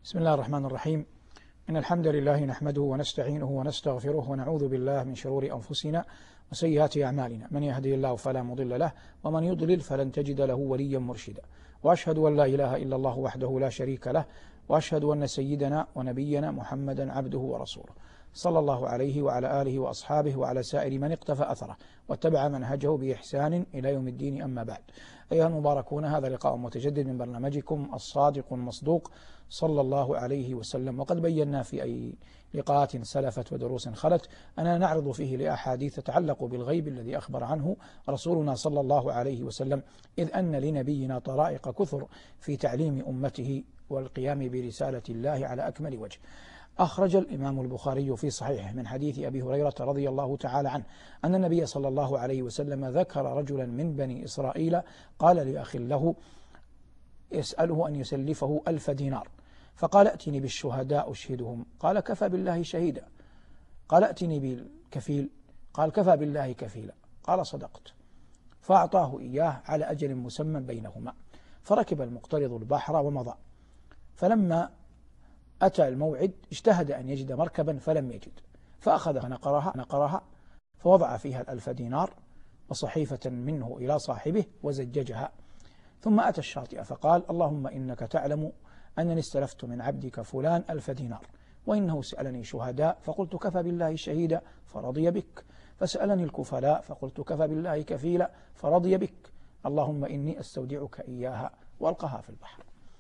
بسم الله الرحمن الرحيم. إن الحمد لله نحمده ونستعينه ونستغفره ونعوذ بالله من شرور أنفسنا وسيئات أعمالنا، من يهدي الله فلا مضل له ومن يضلل فلن تجد له وليا مرشدا، وأشهد أن لا إله إلا الله وحده لا شريك له، وأشهد أن سيدنا ونبينا محمدا عبده ورسوله، صلى الله عليه وعلى آله وأصحابه وعلى سائر من اقتفى أثره واتبع منهجه بإحسان إلى يوم الدين. أما بعد، أيها المباركون، هذا لقاء متجدد من برنامجكم الصادق المصدوق صلى الله عليه وسلم. وقد بينا في أي لقاءات سلفت ودروس خلت أننا نعرض فيه لأحاديث تتعلق بالغيب الذي أخبر عنه رسولنا صلى الله عليه وسلم، إذ أن لنبينا طرائق كثر في تعليم أمته والقيام برسالة الله على أكمل وجه. أخرج الإمام البخاري في صحيحه من حديث أبي هريرة رضي الله تعالى عنه أن النبي صلى الله عليه وسلم ذكر رجلا من بني إسرائيل قال لأخ له يسأله أن يسلفه 1000 دينار، فقال: ائتني بالشهداء أشهدهم. قال: كفى بالله شهيدا. قال: ائتني بالكفيل. قال: كفى بالله كفيلا. قال: صدقت. فأعطاه إياه على أجل مسمى بينهما. فركب المقترض البحر ومضى، فلما أتى الموعد اجتهد أن يجد مركبا فلم يجد، فأخذ نقرها فوضع فيها 1000 دينار وصحيفة منه إلى صاحبه وزججها، ثم أتى الشاطئ فقال: اللهم إنك تعلم أنني استلفت من عبدك فلان 1000 دينار، وإنه سألني شهداء فقلت كفى بالله شهيدا فرضي بك، فسألني الكفلاء فقلت كفى بالله كفيلا فرضي بك، اللهم إني أستودعك إياها، وألقاها في البحر.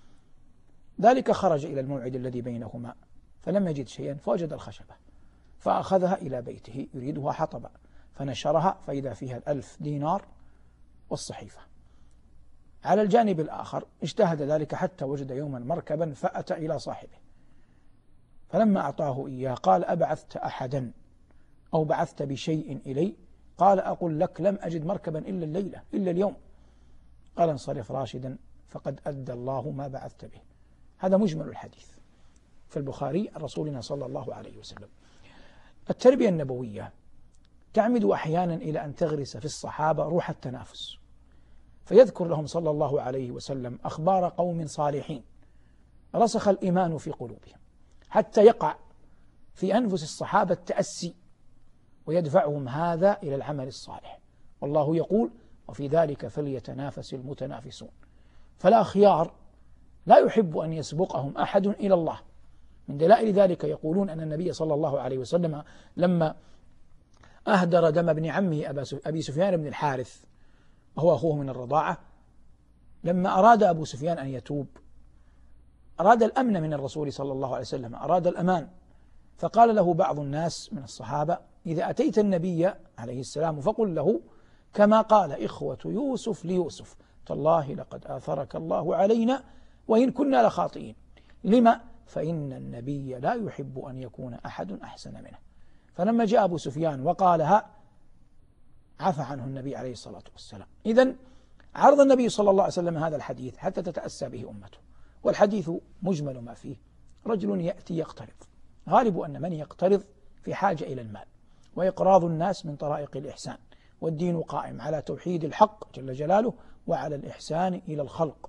ذلك خرج إلى الموعد الذي بينهما فلم يجد شيئا، فوجد الخشبة فأخذها إلى بيته يريدها حطبا، فنشرها فإذا فيها 1000 دينار والصحيفة. على الجانب الآخر اجتهد ذلك حتى وجد يوما مركبا فأتى إلى صاحبه، فلما أعطاه إياه قال: أبعثت أحدا أو بعثت بشيء إلي؟ قال: أقول لك لم أجد مركبا إلا الليلة إلا اليوم. قال: انصرف راشدا فقد أدى الله ما بعثت به. هذا مجمل الحديث في البخاري عن رسولنا صلى الله عليه وسلم. التربية النبوية تعمد أحيانا إلى أن تغرس في الصحابة روح التنافس، فيذكر لهم صلى الله عليه وسلم أخبار قوم صالحين رسخ الإيمان في قلوبهم حتى يقع في أنفس الصحابة التأسي ويدفعهم هذا إلى العمل الصالح. والله يقول: وفي ذلك فليتنافس المتنافسون. فلا خيار لا يحب أن يسبقهم أحد إلى الله. من دلائل ذلك يقولون أن النبي صلى الله عليه وسلم لما أهدر دم ابن عمه أبي سفيان بن الحارث وهو أخوه من الرضاعة، لما أراد أبو سفيان أن يتوب أراد الأمن من الرسول صلى الله عليه وسلم، أراد الأمان، فقال له بعض الناس من الصحابة: إذا أتيت النبي عليه السلام فقل له كما قال إخوة يوسف ليوسف: تالله لقد آثرك الله علينا وإن كنا لخاطئين. لما؟ فإن النبي لا يحب أن يكون أحد أحسن منه. فلما جاء أبو سفيان وقالها عفى عنه النبي عليه الصلاة والسلام. إذن عرض النبي صلى الله عليه وسلم هذا الحديث حتى تتأسى به أمته، والحديث مجمل ما فيه: رجل يأتي يقترض، غالب أن من يقترض في حاجة إلى المال، وإقراض الناس من طرائق الإحسان، والدين قائم على توحيد الحق جل جلاله وعلى الإحسان إلى الخلق.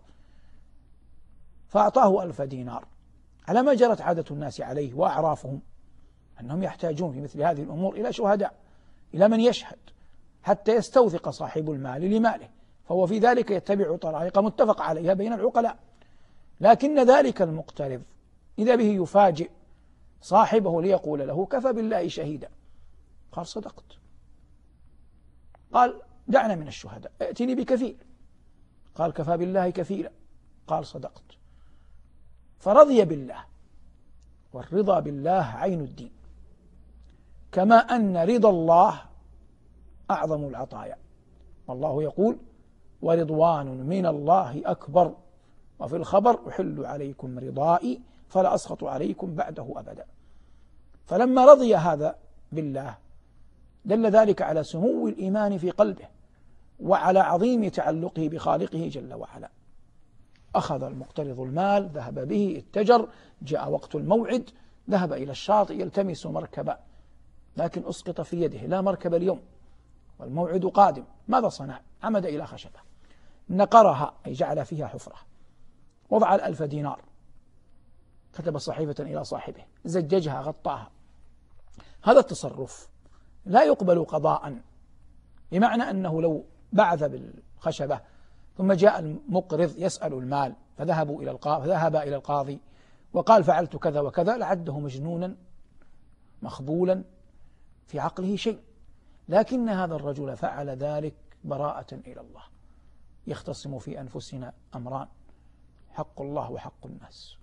فأعطاه 1000 دينار على ما جرت عادة الناس عليه وأعرافهم، أنهم يحتاجون في مثل هذه الأمور إلى شهداء، إلى من يشهد حتى يستوثق صاحب المال لماله، فهو في ذلك يتبع طرائق متفق عليها بين العقلاء. لكن ذلك المقترض إذا به يفاجئ صاحبه ليقول له كفى بالله شهيدا. قال: صدقت. قال: دعنا من الشهداء، ائتني بكفيل. قال: كفى بالله كفيلا. قال: صدقت. فرضي بالله، والرضا بالله عين الدين، كما أن رضا الله أعظم العطايا. والله يقول: ورضوان من الله أكبر، وفي الخبر: أحل عليكم رضائي فلا أسخط عليكم بعده أبدا. فلما رضي هذا بالله دل ذلك على سمو الإيمان في قلبه وعلى عظيم تعلقه بخالقه جل وعلا. أخذ المقترض المال، ذهب به، اتجر، جاء وقت الموعد، ذهب إلى الشاطئ يلتمس مركبا، لكن أسقط في يده، لا مركب اليوم والموعد قادم. ماذا صنع؟ عمد إلى خشبة نقرها، أي جعل فيها حفرة، وضع 1000 دينار، كتب صحيفة إلى صاحبه، زججها غطاها. هذا التصرف لا يقبل قضاء، بمعنى أنه لو بعث بالخشبة ثم جاء المقرض يسأل المال فذهب إلى القاضي وقال فعلت كذا وكذا، لعده مجنونا مخبولا في عقله شيء. لكن هذا الرجل فعل ذلك براءة إلى الله. يختصم في أنفسنا أمران: حق الله وحق الناس.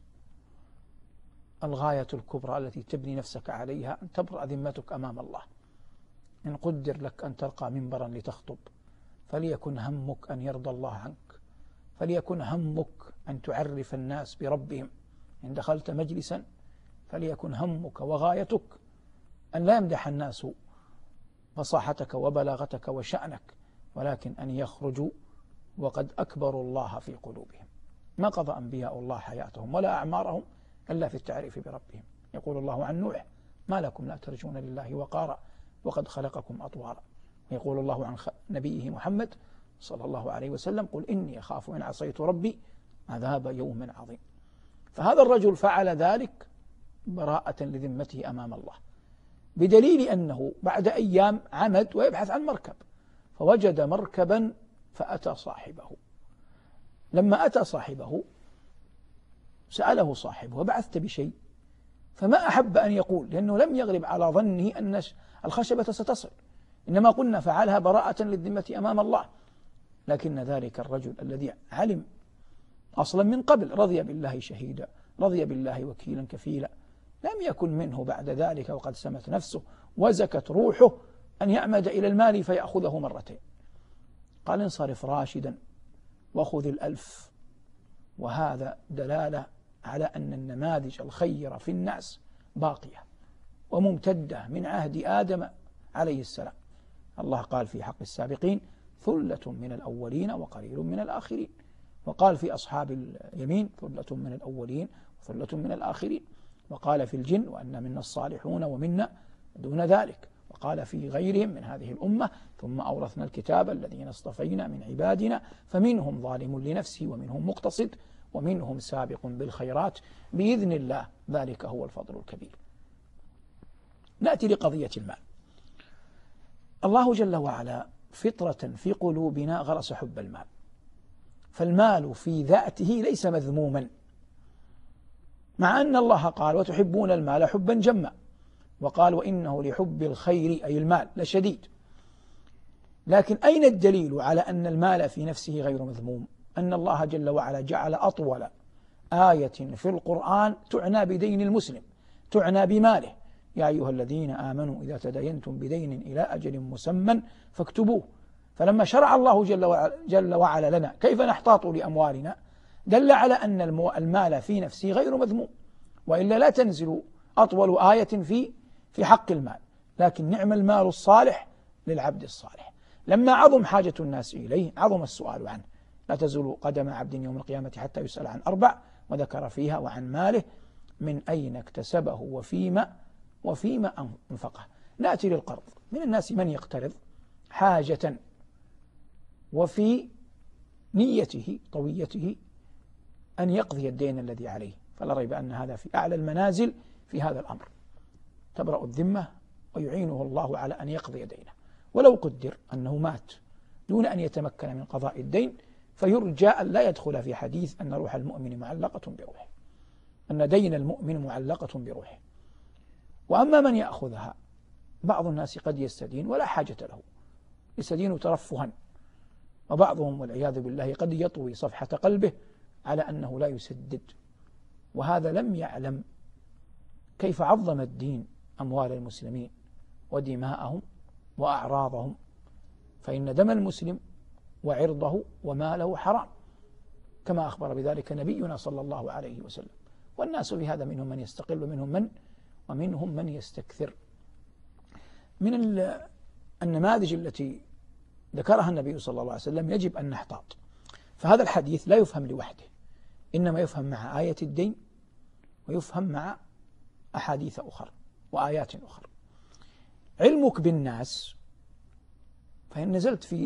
الغاية الكبرى التي تبني نفسك عليها أن تبرأ ذمتك أمام الله. إن قدر لك أن ترقى منبرا لتخطب فليكن همك أن يرضى الله عنك، فليكن همك أن تعرف الناس بربهم. إن دخلت مجلسا فليكن همك وغايتك أن لا يمدح الناس فصاحتك وبلاغتك وشأنك، ولكن أن يخرجوا وقد أكبروا الله في قلوبهم. ما قضى أنبياء الله حياتهم ولا أعمارهم إلا في التعريف بربهم. يقول الله عن نوح: ما لكم لا ترجون لله وقارا وقد خلقكم أطوارا. يقول الله عن نبيه محمد صلى الله عليه وسلم: قل إني أخاف إن عصيت ربي عذاب يوم عظيم. فهذا الرجل فعل ذلك براءة لذمته أمام الله، بدليل أنه بعد أيام عمد ويبحث عن مركب، فوجد مركبا فأتى صاحبه. لما أتى صاحبه سأله صاحبه: وبعثت بشيء؟ فما أحب أن يقول، لأنه لم يغلب على ظنه أن الخشبة ستصل، إنما قلنا فعلها براءة للذمة أمام الله. لكن ذلك الرجل الذي علم أصلا من قبل، رضي بالله شهيدا، رضي بالله وكيلا كفيلا، لم يكن منه بعد ذلك وقد سمت نفسه وزكت روحه أن يعمد إلى المال فيأخذه مرتين. قال: انصرف راشدا وخذ ال1000. وهذا دلالة على أن النماذج الخيرة في الناس باقية وممتدة من عهد آدم عليه السلام. الله قال في حق السابقين: ثلة من الأولين وقليل من الآخرين. وقال في أصحاب اليمين: ثلة من الأولين وثلة من الآخرين. وقال في الجن: وأن منا الصالحون ومنا دون ذلك. وقال في غيرهم من هذه الأمة: ثم أورثنا الكتاب الذين اصطفينا من عبادنا فمنهم ظالم لنفسه ومنهم مقتصد ومنهم سابق بالخيرات بإذن الله، ذلك هو الفضل الكبير. نأتي لقضية المال. الله جل وعلا فطرة في قلوبنا غرس حب المال، فالمال في ذاته ليس مذموما، مع أن الله قال: وتحبون المال حبا جما، وقال: وإنه لحب الخير أي المال لشديد. لكن أين الدليل على أن المال في نفسه غير مذموم؟ أن الله جل وعلا جعل أطول آية في القرآن تعنى بدين المسلم، تعنى بماله: يا أيها الذين آمنوا إذا تداينتم بدين إلى أجل مسمى فاكتبوه. فلما شرع الله جل وعلا لنا كيف نحتاط لأموالنا دل على أن المال في نفسه غير مذموم، وإلا لا تنزل أطول آية في حق المال. لكن نعم المال الصالح للعبد الصالح. لما عظم حاجة الناس إليه عظم السؤال عنه: لا تزول قدم عبد يوم القيامة حتى يسأل عن 4، وذكر فيها: وعن ماله من أين اكتسبه وفيما أنفقه. نأتي للقرض. من الناس من يقترض حاجة وفي نيته طويته أن يقضي الدين الذي عليه، فلا ريب أن هذا في أعلى المنازل في هذا الأمر، تبرأ الذمة ويعينه الله على أن يقضي دينه. ولو قدر أنه مات دون أن يتمكن من قضاء الدين فيرجى أن لا يدخل في حديث أن روح المؤمن معلقة بروحه، أن دين المؤمن معلقة بروحه. وأما من يأخذها، بعض الناس قد يستدين ولا حاجة له، يستدين ترفها، وبعضهم والعياذ بالله قد يطوي صفحة قلبه على أنه لا يسدد، وهذا لم يعلم كيف عظم الدين أموال المسلمين ودماءهم وأعراضهم، فإن دم المسلم وعرضه وماله حرام، كما أخبر بذلك نبينا صلى الله عليه وسلم. والناس بهذا منهم من يستقل ومنهم من يستكثر. من النماذج التي ذكرها النبي صلى الله عليه وسلم يجب أن نحتاط. فهذا الحديث لا يفهم لوحده، إنما يفهم مع آية الدين، ويفهم مع أحاديث أخرى وآيات أخرى. علمك بالناس، فإن نزلت في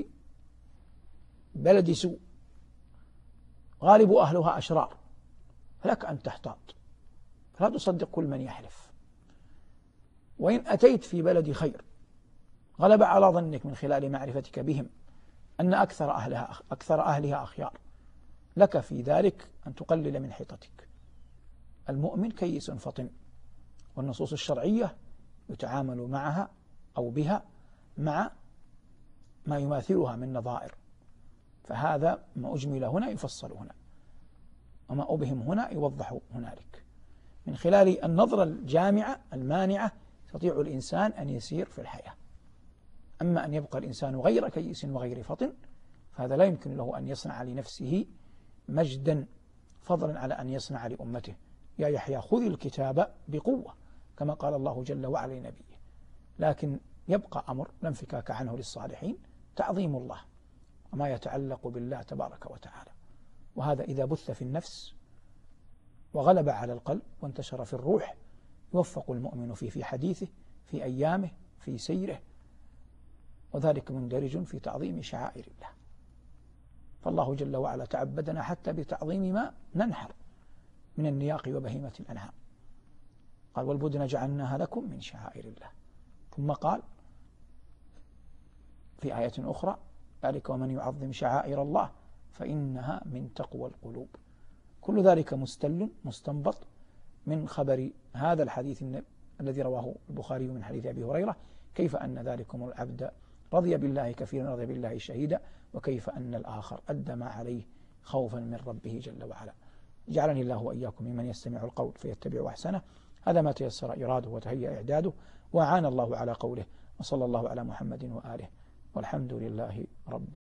بلد سوء غالب أهلها أشرار، فلك أن تحتاط فلا تصدق كل من يحلف. وإن أتيت في بلد خير غلب على ظنك من خلال معرفتك بهم أن أكثر أهلها أخيار، لك في ذلك أن تقلل من حيطتك. المؤمن كيس فطن، والنصوص الشرعية يتعامل معها أو بها مع ما يماثلها من نظائر، فهذا ما أجمل هنا يفصل هنا، وما أبهم هنا يوضح هنالك. من خلال النظرة الجامعة المانعة يستطيع الإنسان أن يسير في الحياة. أما أن يبقى الإنسان غير كيس وغير فطن فهذا لا يمكن له أن يصنع لنفسه مجدا، فضلا على أن يصنع لأمته. يا يحيى خذ الكتاب بقوة، كما قال الله جل وعلا لنبيه. لكن يبقى أمر لا انفكاك عنه للصالحين، تعظيم الله وما يتعلق بالله تبارك وتعالى. وهذا إذا بث في النفس وغلب على القلب وانتشر في الروح يوفق المؤمن في حديثه، في أيامه، في سيره، وذلك مندرج في تعظيم شعائر الله. فالله جل وعلا تعبدنا حتى بتعظيم ما ننحر من النياق وبهيمة الأنعام. قال والبدن جعلناها لكم من شعائر الله. ثم قال في آية أخرى ذلك ومن يعظم شعائر الله فإنها من تقوى القلوب. كل ذلك مستنبط من خبر هذا الحديث الذي رواه البخاري من حديث أبي هريرة، كيف أن ذلكم العبد رضي بالله كثيرا رضي بالله شهيدا، وكيف أن الآخر أدى ما عليه خوفا من ربه جل وعلا. جعلني الله وإياكم ممن يستمع القول فيتبع أحسنه. هذا ما تيسر إراده وتهيأ إعداده، وأعان الله على قوله. وصلى الله على محمد وآله، والحمد لله رب